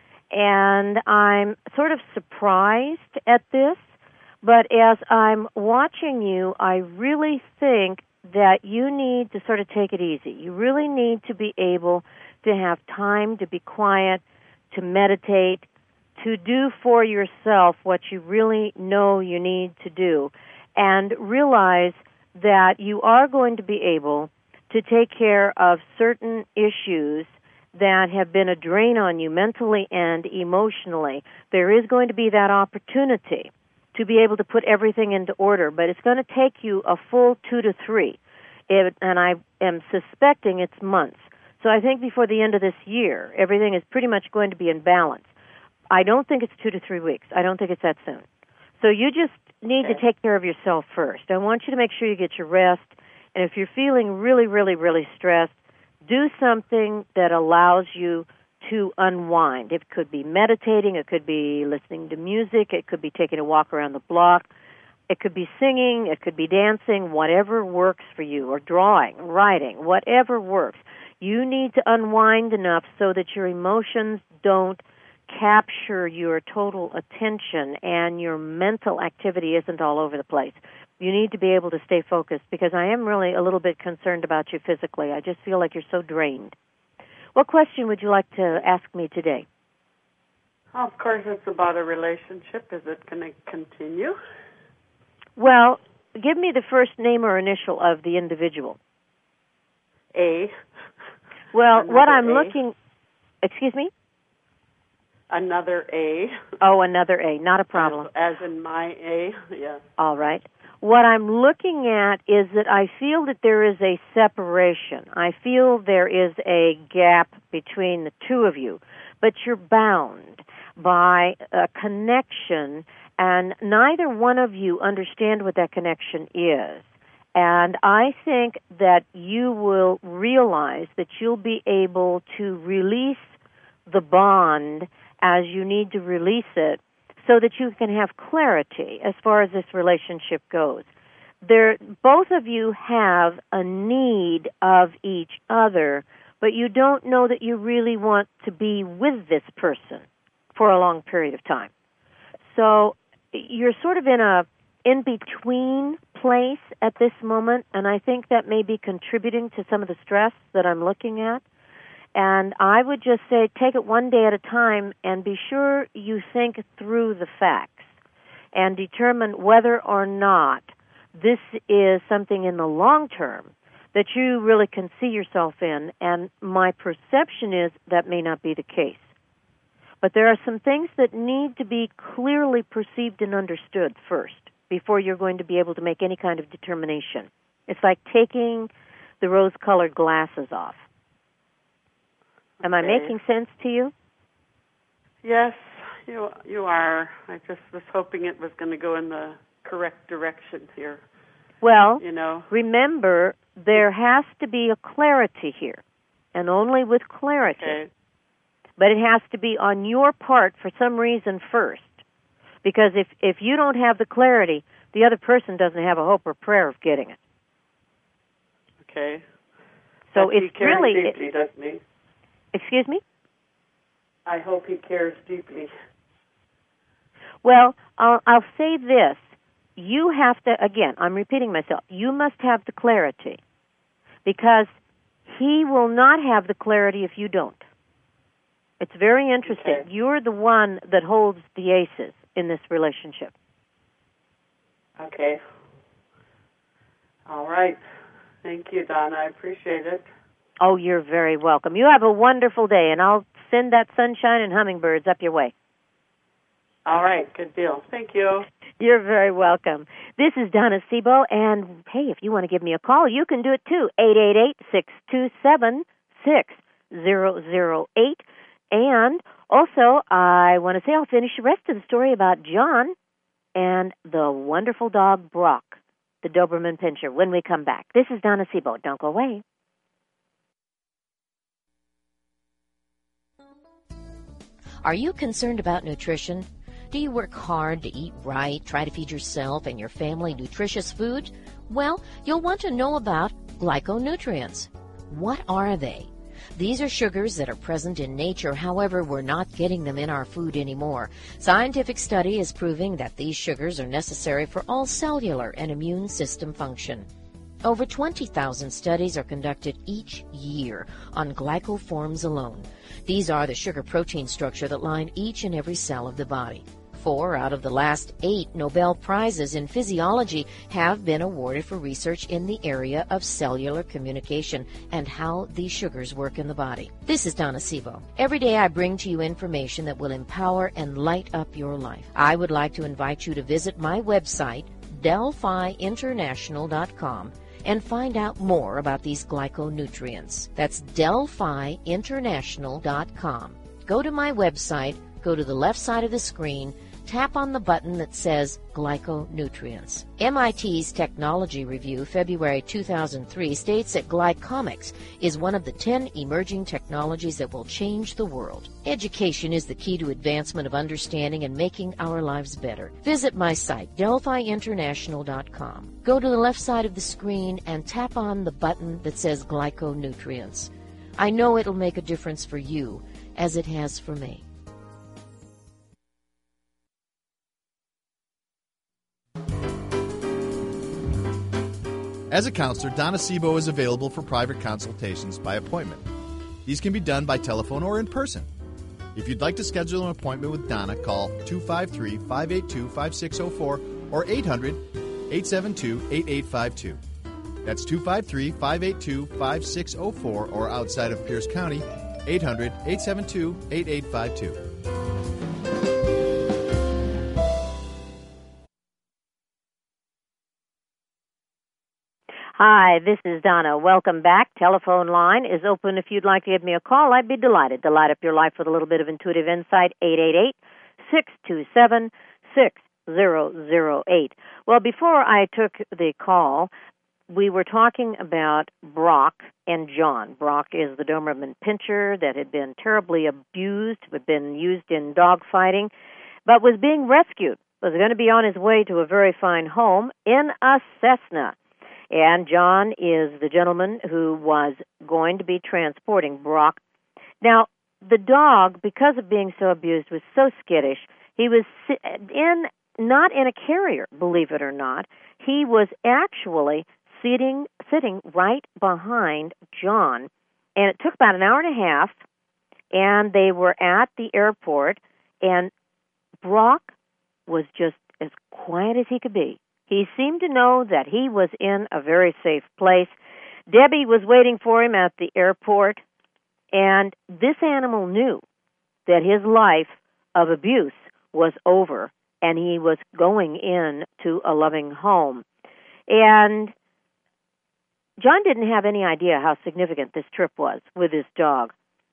and I'm sort of surprised at this, but as I'm watching you, I really think that you need to sort of take it easy. You really need to be able to have time to be quiet, to meditate, to do for yourself what you really know you need to do, and realize that you are going to be able to take care of certain issues that have been a drain on you mentally and emotionally. There is going to be that opportunity to be able to put everything into order, but it's going to take you a full two to three, it, and I am suspecting it's months. So I think before the end of this year, everything is pretty much going to be in balance. I don't think it's two to three weeks. I don't think it's that soon. So you just need Okay. to take care of yourself first. I want you to make sure you get your rest, and if you're feeling really, really, really stressed, do something that allows you to unwind. It could be meditating, it could be listening to music, it could be taking a walk around the block, it could be singing, it could be dancing, whatever works for you, or drawing, writing, whatever works. You need to unwind enough so that your emotions don't capture your total attention and your mental activity isn't all over the place. You need to be able to stay focused because I am really a little bit concerned about you physically. I just feel like you're so drained. What question would you like to ask me today? Of course, it's about a relationship. Is it going to continue? Well, give me the first name or initial of the individual. A. Well, Another what I'm A. looking... Excuse me? Another A. Oh, another A. Not a problem. As, as in my A, yeah. All right. What I'm looking at is that I feel that there is a separation. I feel there is a gap between the two of you, but you're bound by a connection, and neither one of you understand what that connection is. And I think that you will realize that you'll be able to release the bond as you need to release it so that you can have clarity as far as this relationship goes. There, both of you have a need of each other, but you don't know that you really want to be with this person for a long period of time. So you're sort of in a in-between place at this moment, and I think that may be contributing to some of the stress that I'm looking at. And I would just say take it one day at a time and be sure you think through the facts and determine whether or not this is something in the long term that you really can see yourself in. And my perception is that may not be the case. But there are some things that need to be clearly perceived and understood first before you're going to be able to make any kind of determination. It's like taking the rose-colored glasses off. Am I Okay. making sense to you? Yes, you you are. I just was hoping it was going to go in the correct direction here. Well, you know, remember, there has to be a clarity here, and only with clarity. Okay. But it has to be on your part for some reason first. Because if, if you don't have the clarity, the other person doesn't have a hope or prayer of getting it. Okay. So But it's he cares really... deeply, doesn't he? Excuse me? I hope he cares deeply. Well, I'll, I'll say this. You have to, again, I'm repeating myself, you must have the clarity. Because he will not have the clarity if you don't. It's very interesting. Okay. You're the one that holds the aces in this relationship. Okay. All right. Thank you, Donna. I appreciate it. Oh, you're very welcome. You have a wonderful day, and I'll send that sunshine and hummingbirds up your way. All right. Good deal. Thank you. You're very welcome. This is Donna Sebo, and hey, if you want to give me a call, you can do it too. eight eight eight, six two seven, six zero zero eight. And also, I want to say I'll finish the rest of the story about John and the wonderful dog Brock, the Doberman Pinscher, when we come back. This is Donna Sebo. Don't go away. Are you concerned about nutrition? Do you work hard to eat right, try to feed yourself and your family nutritious food? Well, you'll want to know about glyconutrients. What are they? These are sugars that are present in nature, however, we're not getting them in our food anymore. Scientific study is proving that these sugars are necessary for all cellular and immune system function. Over twenty thousand studies are conducted each year on glycoforms alone. These are the sugar protein structure that line each and every cell of the body. Four out of the last eight Nobel Prizes in physiology have been awarded for research in the area of cellular communication and how these sugars work in the body. This is Donna Sebo. Every day I bring to you information that will empower and light up your life. I would like to invite you to visit my website, Delphi International dot com, and find out more about these glyconutrients. That's Delphi International dot com. Go to my website, go to the left side of the screen, tap on the button that says Glyconutrients. M I T's Technology Review, February two thousand three, states that glycomics is one of the ten emerging technologies that will change the world. Education is the key to advancement of understanding and making our lives better. Visit my site, Delphi International dot com. Go to the left side of the screen and tap on the button that says Glyconutrients. I know it'll make a difference for you, as it has for me. As a counselor, Donna Sebo is available for private consultations by appointment. These can be done by telephone or in person. If you'd like to schedule an appointment with Donna, call two five three, five eight two, five six zero four or eight hundred, eight seven two, eight eight five two. That's two five three, five eight two, five six zero four or outside of Pierce County, eight hundred, eight seven two, eight eight five two. Hi, this is Donna. Welcome back. Telephone line is open if you'd like to give me a call. I'd be delighted to light up your life with a little bit of intuitive insight. eight eight eight, six two seven, six zero zero eight. Well, before I took the call, we were talking about Brock and John. Brock is the Doberman Pinscher that had been terribly abused, had been used in dog fighting, but was being rescued, was going to be on his way to a very fine home in a Cessna. And John is the gentleman who was going to be transporting Brock. Now, the dog, because of being so abused, was so skittish. He was in not in a carrier, believe it or not. He was actually sitting sitting right behind John. And it took about an hour and a half, and they were at the airport, and Brock was just as quiet as he could be. He seemed to know that he was in a very safe place. Debbie was waiting for him at the airport, and this animal knew that his life of abuse was over, and he was going in to a loving home. And John didn't have any idea how significant this trip was with his dog.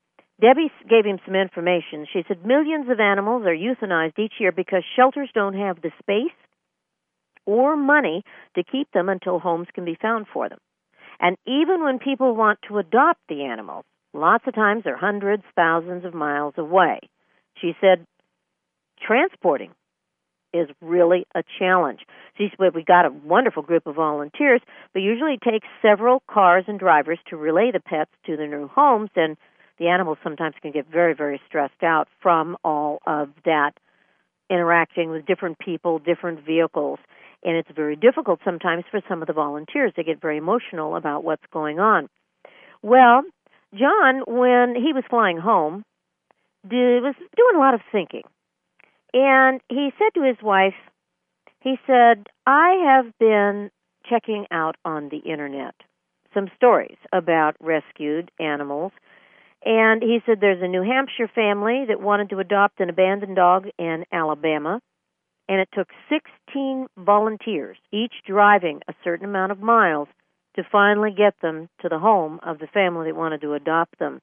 Debbie gave him some information. She said millions of animals are euthanized each year because shelters don't have the space or money to keep them until homes can be found for them. And even when people want to adopt the animals, lots of times they're hundreds, thousands of miles away. She said transporting is really a challenge. She said we got a wonderful group of volunteers, but usually it takes several cars and drivers to relay the pets to their new homes, and the animals sometimes can get very, very stressed out from all of that interacting with different people, different vehicles. And it's very difficult sometimes for some of the volunteers. They get very emotional about what's going on. Well, John, when he was flying home, did, was doing a lot of thinking. And he said to his wife, he said, I have been checking out on the Internet some stories about rescued animals. And he said there's a New Hampshire family that wanted to adopt an abandoned dog in Alabama. And it took sixteen volunteers, each driving a certain amount of miles, to finally get them to the home of the family that wanted to adopt them.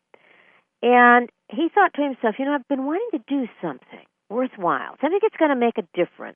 And he thought to himself, you know, I've been wanting to do something worthwhile, something that's going to make a difference.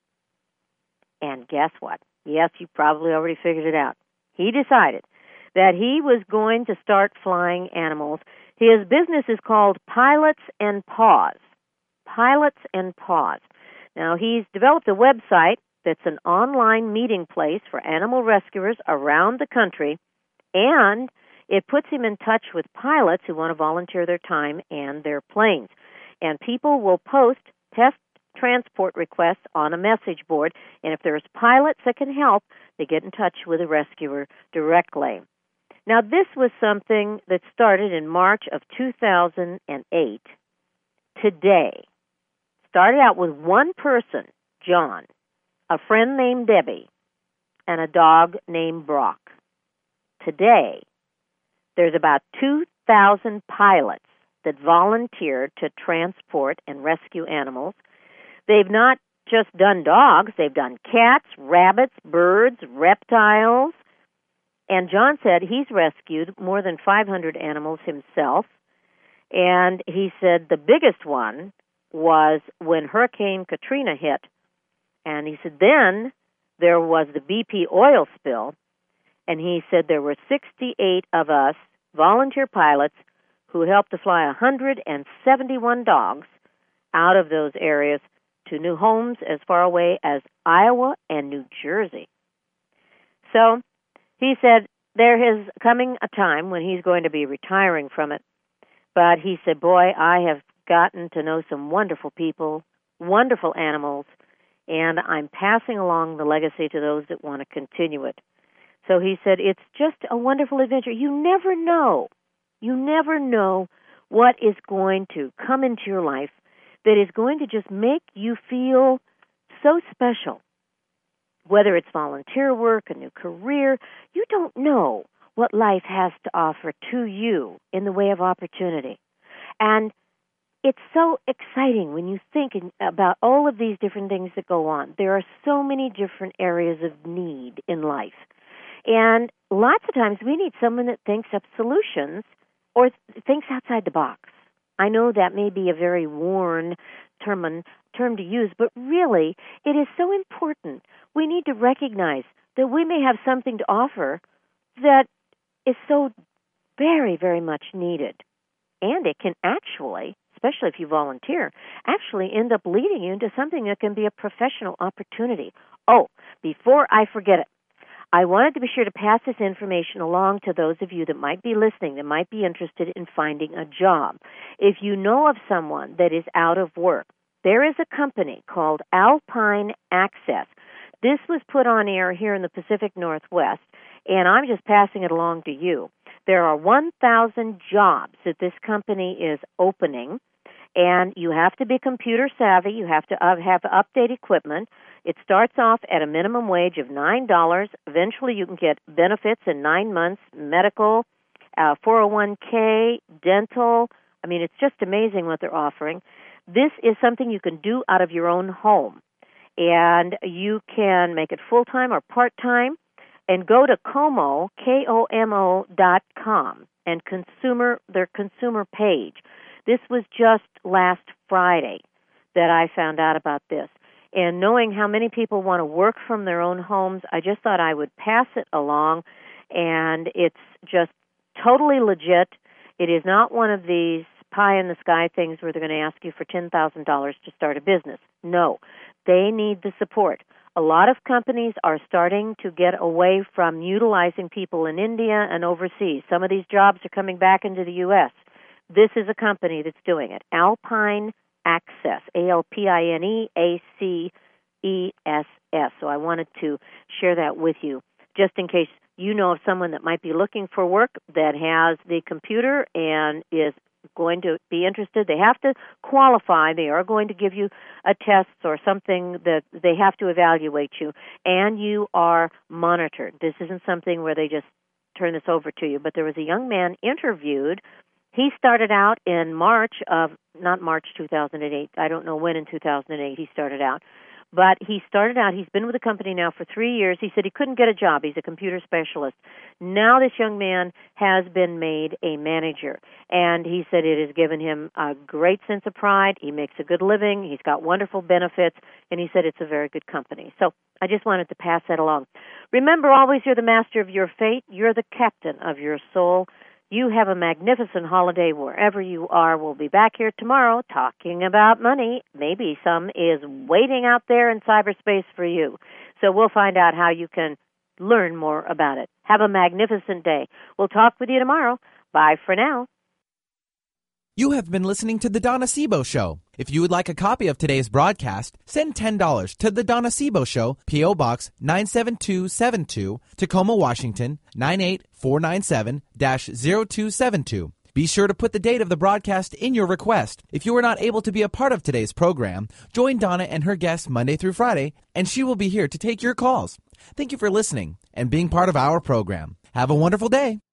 And guess what? Yes, you probably already figured it out. He decided that he was going to start flying animals. His business is called Pilots and Paws. Pilots and Paws. Now, he's developed a website that's an online meeting place for animal rescuers around the country, and it puts him in touch with pilots who want to volunteer their time and their planes. And people will post test transport requests on a message board, and if there's pilots that can help, they get in touch with a rescuer directly. Now, this was something that started in March of two thousand eight. Today, started out with one person, John, a friend named Debbie, and a dog named Brock. Today, there's about two thousand pilots that volunteer to transport and rescue animals. They've not just done dogs, they've done cats, rabbits, birds, reptiles. And John said he's rescued more than five hundred animals himself. And he said the biggest one was when Hurricane Katrina hit. And he said then there was the B P oil spill. And he said there were sixty-eight of us, volunteer pilots, who helped to fly one hundred seventy-one dogs out of those areas to new homes as far away as Iowa and New Jersey. So he said there is coming a time when he's going to be retiring from it. But he said, boy, I have gotten to know some wonderful people, wonderful animals, and I'm passing along the legacy to those that want to continue it. So he said, it's just a wonderful adventure. You never know. You never know what is going to come into your life that is going to just make you feel so special. Whether it's volunteer work, a new career, you don't know what life has to offer to you in the way of opportunity. And it's so exciting when you think about all of these different things that go on. There are so many different areas of need in life. And lots of times we need someone that thinks up solutions or thinks outside the box. I know that may be a very worn term, term to use, but really it is so important. We need to recognize that we may have something to offer that is so very, very much needed. And it can actually, especially if you volunteer, actually end up leading you into something that can be a professional opportunity. Oh, before I forget it, I wanted to be sure to pass this information along to those of you that might be listening, that might be interested in finding a job. If you know of someone that is out of work, there is a company called Alpine Access. This was put on air here in the Pacific Northwest, and I'm just passing it along to you. There are one thousand jobs that this company is opening, and you have to be computer savvy. You have to uh, have update equipment. It starts off at a minimum wage of nine dollars. Eventually, you can get benefits in nine months, medical, uh, four oh one k, dental. I mean, it's just amazing what they're offering. This is something you can do out of your own home, and you can make it full-time or part-time. And go to Como, K O M O dot com. and consumer their consumer page. This was just last Friday that I found out about this. And knowing how many people want to work from their own homes, I just thought I would pass it along. And it's just totally legit. It is not one of these pie-in-the-sky things where they're going to ask you for ten thousand dollars to start a business. No, they need the support. A lot of companies are starting to get away from utilizing people in India and overseas. Some of these jobs are coming back into the U S. This is a company that's doing it. Alpine Access, A L P I N E A C E S S. So I wanted to share that with you, just in case you know of someone that might be looking for work that has the computer and is going to be interested. They have to qualify. They are going to give you a test or something that they have to evaluate you, and you are monitored. This isn't something where they just turn this over to you. But there was a young man interviewed. He started out in March of, not March two thousand eight, I don't know when in two thousand eight he started out, but he started out, he's been with the company now for three years. He said he couldn't get a job. He's a computer specialist. Now this young man has been made a manager, and he said it has given him a great sense of pride. He makes a good living. He's got wonderful benefits, and he said it's a very good company. So I just wanted to pass that along. Remember, always you're the master of your fate. You're the captain of your soul. You have a magnificent holiday wherever you are. We'll be back here tomorrow talking about money. Maybe some is waiting out there in cyberspace for you. So we'll find out how you can learn more about it. Have a magnificent day. We'll talk with you tomorrow. Bye for now. You have been listening to The Donna Sebo Show. If you would like a copy of today's broadcast, send ten dollars to The Donna Sebo Show, P O. Box nine seven two seven two, Tacoma, Washington, nine eight four nine seven dash zero two seven two. Be sure to put the date of the broadcast in your request. If you were not able to be a part of today's program, join Donna and her guests Monday through Friday, and she will be here to take your calls. Thank you for listening and being part of our program. Have a wonderful day.